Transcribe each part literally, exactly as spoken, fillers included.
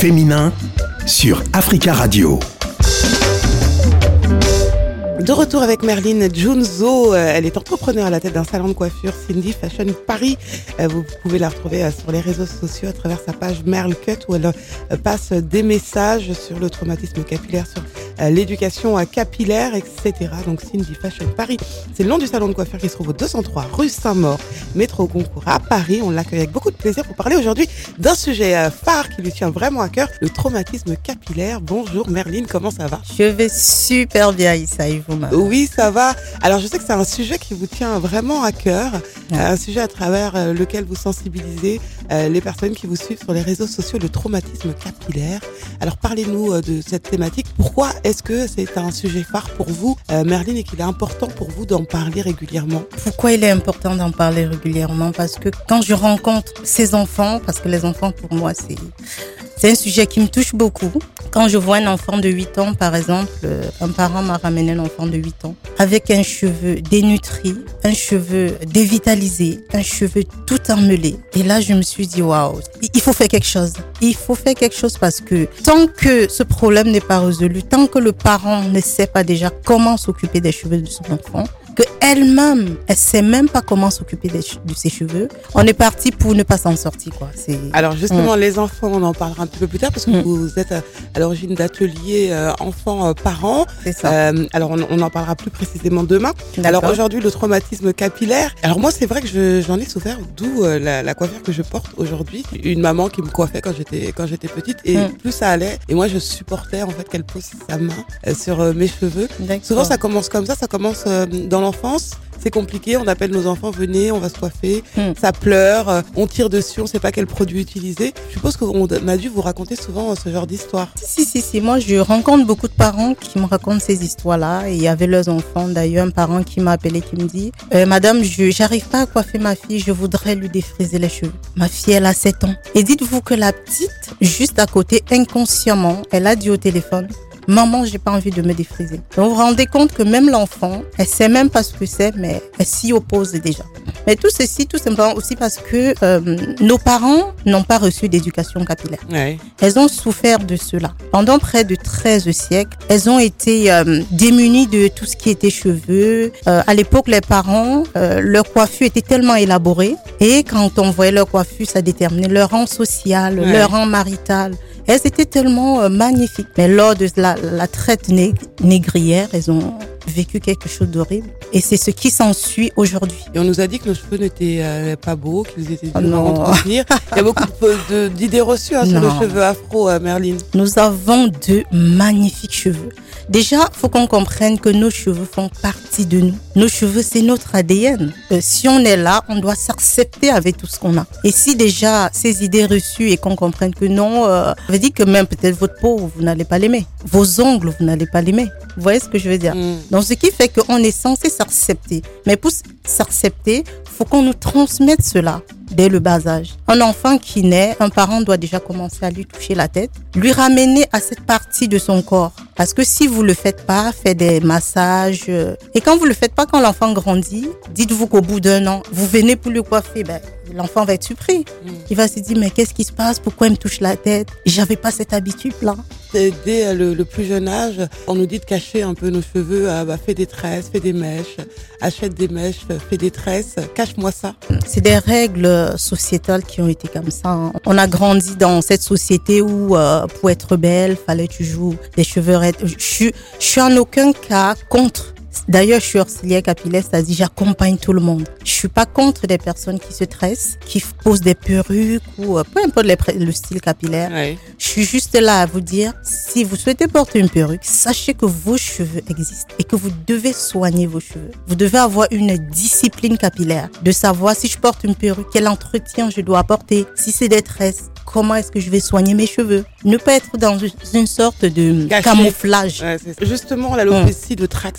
féminin sur Africa Radio. De retour avec Merline Djounzo, elle est entrepreneur à la tête d'un salon de coiffure Cindy Fashion Paris. Vous pouvez la retrouver sur les réseaux sociaux à travers sa page Merle Cut où elle passe des messages sur le traumatisme capillaire, sur l'éducation capillaire, et cetera. Donc Cindy Fashion Paris, c'est le nom du salon de coiffure qui se trouve au deux cent trois rue Saint-Maur, métro Goncourt à Paris. On l'accueille avec beaucoup de plaisir pour parler aujourd'hui d'un sujet phare qui lui tient vraiment à cœur, le traumatisme capillaire. Bonjour Merline, comment ça va? Je vais super bien, Issa, et vous? Oui, ça va. Alors, je sais que c'est un sujet qui vous tient vraiment à cœur, ouais. Un sujet à travers euh, lequel vous sensibilisez euh, les personnes qui vous suivent sur les réseaux sociaux, le traumatisme capillaire. Alors, parlez-nous euh, de cette thématique. Pourquoi est-ce que c'est un sujet phare pour vous, euh, Merline, et qu'il est important pour vous d'en parler régulièrement? Pourquoi il est important d'en parler régulièrement? Parce que quand je rencontre ces enfants, parce que les enfants, pour moi, c'est... C'est un sujet qui me touche beaucoup. Quand je vois un enfant de huit ans, par exemple, un parent m'a ramené un enfant de huit ans avec un cheveu dénutri, un cheveu dévitalisé, un cheveu tout emmêlé. Et là, je me suis dit, waouh, il faut faire quelque chose. Il faut faire quelque chose parce que tant que ce problème n'est pas résolu, tant que le parent ne sait pas déjà comment s'occuper des cheveux de son enfant, que elle-même, elle sait même pas comment s'occuper de ses cheveux, on est parti pour ne pas s'en sortir, quoi. C'est... Alors justement, mmh. les enfants, on en parlera un petit peu plus tard parce que mmh. vous êtes à, à l'origine d'ateliers euh, enfants-parents. Euh, C'est ça. Euh, alors on, on en parlera plus précisément demain. D'accord. Alors aujourd'hui, le traumatisme capillaire. Alors moi, c'est vrai que je, j'en ai souffert, d'où euh, la, la coiffure que je porte aujourd'hui. Une maman qui me coiffait quand j'étais quand j'étais petite et mmh. plus ça allait. Et moi, je supportais en fait qu'elle pose sa main euh, sur euh, mes cheveux. D'accord. Souvent, ça commence comme ça. Ça commence euh, dans l'enfance. C'est compliqué, on appelle nos enfants, venez, on va se coiffer, mmh. ça pleure, euh, on tire dessus, on sait pas quel produit utiliser. Je suppose qu'on a dû vous raconter souvent ce genre d'histoire. Si, si, si, moi je rencontre beaucoup de parents qui me racontent ces histoires-là, et il y avait leurs enfants. D'ailleurs, un parent qui m'a appelé, qui me dit euh, « Madame, je j'arrive pas à coiffer ma fille, je voudrais lui défriser les cheveux. » Ma fille, elle a sept ans. Et dites-vous que la petite, juste à côté, inconsciemment, elle a dit au téléphone, maman, j'ai pas envie de me défriser. Donc, vous vous rendez compte que même l'enfant, elle sait même pas ce que c'est, mais elle s'y oppose déjà. Mais tout ceci, tout simplement aussi parce que euh, nos parents n'ont pas reçu d'éducation capillaire. Ouais. Elles ont souffert de cela. Pendant près de treize siècles, elles ont été euh, démunies de tout ce qui était cheveux. Euh, à l'époque, les parents, euh, leur coiffure était tellement élaborée. Et quand on voyait leur coiffure, ça déterminait leur rang social, ouais. leur rang marital. Elles étaient tellement euh, magnifiques. Mais lors de la, la traite né- négrière, elles ont vécu quelque chose d'horrible. Et c'est ce qui s'ensuit aujourd'hui. Et on nous a dit que nos cheveux n'étaient euh, pas beaux, qu'ils étaient durs à entretenir. Il y a beaucoup de, de, d'idées reçues hein, sur les cheveux afro, euh, Merline. Nous avons de magnifiques cheveux. Déjà, faut qu'on comprenne que nos cheveux font partie de nous. Nos cheveux, c'est notre A D N. Euh, si on est là, on doit s'accepter avec tout ce qu'on a. Et si déjà ces idées reçues et qu'on comprenne que non, euh, ça veut dire que même peut-être votre peau, vous n'allez pas l'aimer. Vos ongles, vous n'allez pas l'aimer. Vous voyez ce que je veux dire? Mm. Donc, ce qui fait qu'on est censé s'accepter. Mais pour s'accepter, faut qu'on nous transmette cela dès le bas âge. Un enfant qui naît, un parent doit déjà commencer à lui toucher la tête, lui ramener à cette partie de son corps. Parce que si vous le faites pas, faites des massages. Euh, et quand vous le faites pas, quand l'enfant grandit, dites-vous qu'au bout d'un an, vous venez pour le coiffer, ben, l'enfant va être surpris. Mm. Il va se dire, mais qu'est-ce qui se passe? Pourquoi il me touche la tête? J'avais pas cette habitude-là. Dès le, le plus jeune âge, on nous dit de cacher un peu nos cheveux. Ah bah, fais des tresses, fais des mèches, achète des mèches, fais des tresses, cache-moi ça. C'est des règles sociétales qui ont été comme ça. Hein. On a grandi dans cette société où euh, pour être belle, fallait toujours des cheveux raides. Je, je, je suis en aucun cas contre. D'ailleurs, je suis auxiliaire capillaire, c'est-à-dire j'accompagne tout le monde. Je suis pas contre des personnes qui se tressent, qui posent des perruques ou euh, peu importe les, le style capillaire. Oui. Je suis juste là à vous dire, si vous souhaitez porter une perruque, sachez que vos cheveux existent et que vous devez soigner vos cheveux. Vous devez avoir une discipline capillaire, de savoir si je porte une perruque, quel entretien je dois apporter, si c'est des tresses, comment est-ce que je vais soigner mes cheveux. Ne pas être dans une sorte de Caché. camouflage. Ouais, c'est justement, l'alopécie hum. de traction, vous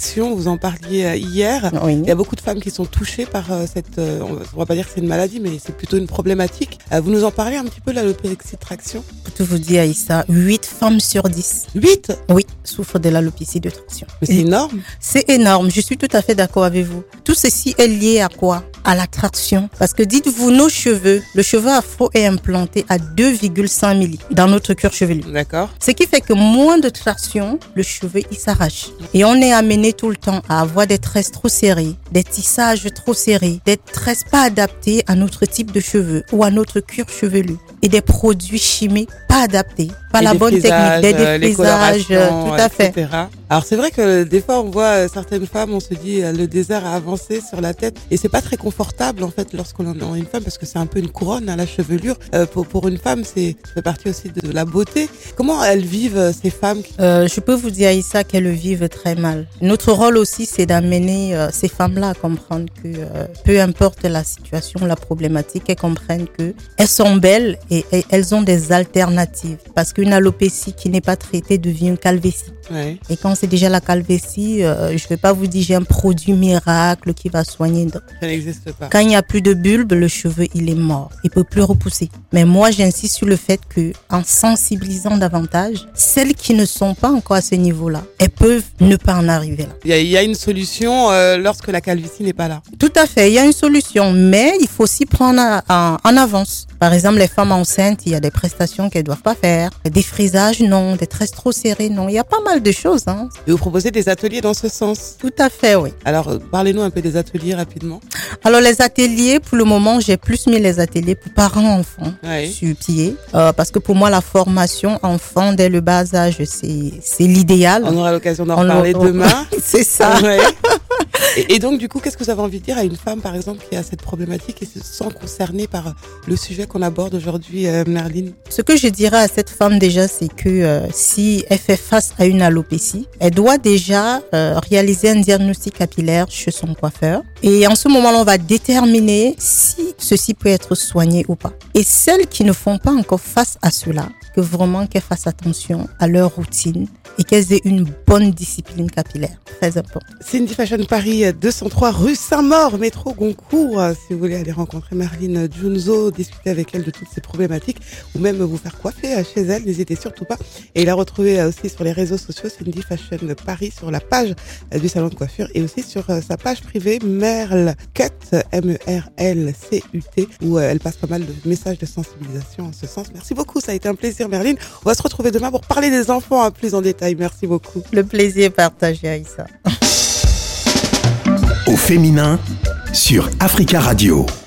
vous en parliez hier. Oui. Il y a beaucoup de femmes qui sont touchées par cette, on va pas dire que c'est une maladie, mais c'est plutôt une problématique. Vous nous en parlez un petit peu de l'alopécie de traction? Pour tout vous dire, Aïssa, huit femmes sur dix. huit? Oui, souffrent de l'alopécie de traction. Mais c'est énorme. C'est énorme, je suis tout à fait d'accord avec vous. Tout ceci est lié à quoi? À la traction. Parce que dites-vous, nos cheveux, le cheveu afro est implanté à deux virgule cinq millimètres dans notre cuir chevelu. D'accord. Ce qui fait que moins de traction, le cheveu, il s'arrache. Et on est amené tout le temps à avoir des tresses trop serrées, des tissages trop serrés, des tresses pas adaptées à notre type de cheveux ou à notre cuir chevelu. Et des produits chimiques pas adaptés, pas et la bonne technique, des défrisages, tout à fait. et cetera. Alors c'est vrai que des fois on voit certaines femmes, on se dit le désert a avancé sur la tête et c'est pas très confortable en fait lorsqu'on est une femme parce que c'est un peu une couronne à la chevelure. Euh, pour pour une femme c'est fait partie aussi de, de la beauté. Comment elles vivent ces femmes qui... euh, Je peux vous dire Aïssa qu'elles le vivent très mal. Notre rôle aussi c'est d'amener euh, ces femmes-là à comprendre que euh, peu importe la situation, la problématique, elles comprennent que elles sont belles et, et elles ont des alternatives parce qu'une alopécie qui n'est pas traitée devient une calvétie. Ouais. Et quand c'est déjà la calvétie, euh, je vais pas vous dire j'ai un produit miracle qui va soigner. Ça n'existe pas. Quand il n'y a plus de bulbe, le cheveu il est mort, il peut plus repousser. Mais moi j'insiste sur le fait que en sensibilisant davantage, celles qui ne sont pas encore à ce niveau-là, elles peuvent ne pas en arriver là. Il y a, il y a une solution euh, lorsque la calvitie n'est pas là. Tout à fait, il y a une solution, mais il faut aussi prendre en, en avance. Par exemple, les femmes enceintes, il y a des prestations qu'elles doivent pas faire, des frisages non, des tresses trop serrées non. Il y a pas mal de choses. Hein. Et vous proposez des ateliers dans ce sens? Tout à fait, oui. Alors, euh, parlez-nous un peu des ateliers rapidement. Alors, les ateliers, pour le moment, j'ai plus mis les ateliers pour parents-enfants ouais. sur pied. Euh, parce que pour moi, la formation enfant dès le bas âge, c'est, c'est l'idéal. On aura l'occasion d'en reparler on... demain. C'est ça. Ouais. Et, et donc, du coup, qu'est-ce que vous avez envie de dire à une femme, par exemple, qui a cette problématique et se sent concernée par le sujet qu'on aborde aujourd'hui, euh, Merline? Ce que je dirais à cette femme déjà, c'est que euh, si elle fait face à une alopécie, elle doit déjà euh, réaliser un diagnostic capillaire chez son coiffeur. Et en ce moment-là, on va déterminer si ceci peut être soigné ou pas. Et celles qui ne font pas encore face à cela, que vraiment qu'elles fassent attention à leur routine et qu'elles aient une bonne discipline capillaire. Très important. Cindy Fashion Paris, deux cent trois rue Saint-Maur, métro Goncourt. Si vous voulez aller rencontrer Merline Djounzo, discuter avec elle de toutes ces problématiques ou même vous faire coiffer chez elle, n'hésitez surtout pas. Et la retrouver aussi sur les réseaux sociaux, Cindy Fashion Paris, sur la page du salon de coiffure et aussi sur sa page privée Merl Cut, M E R L C U T, où elle passe pas mal de messages de sensibilisation en ce sens. Merci beaucoup, ça a été un plaisir Merline. On va se retrouver demain pour parler des enfants plus en détail. Merci beaucoup. Le plaisir est partagé, Aïssa. Au féminin sur Africa Radio.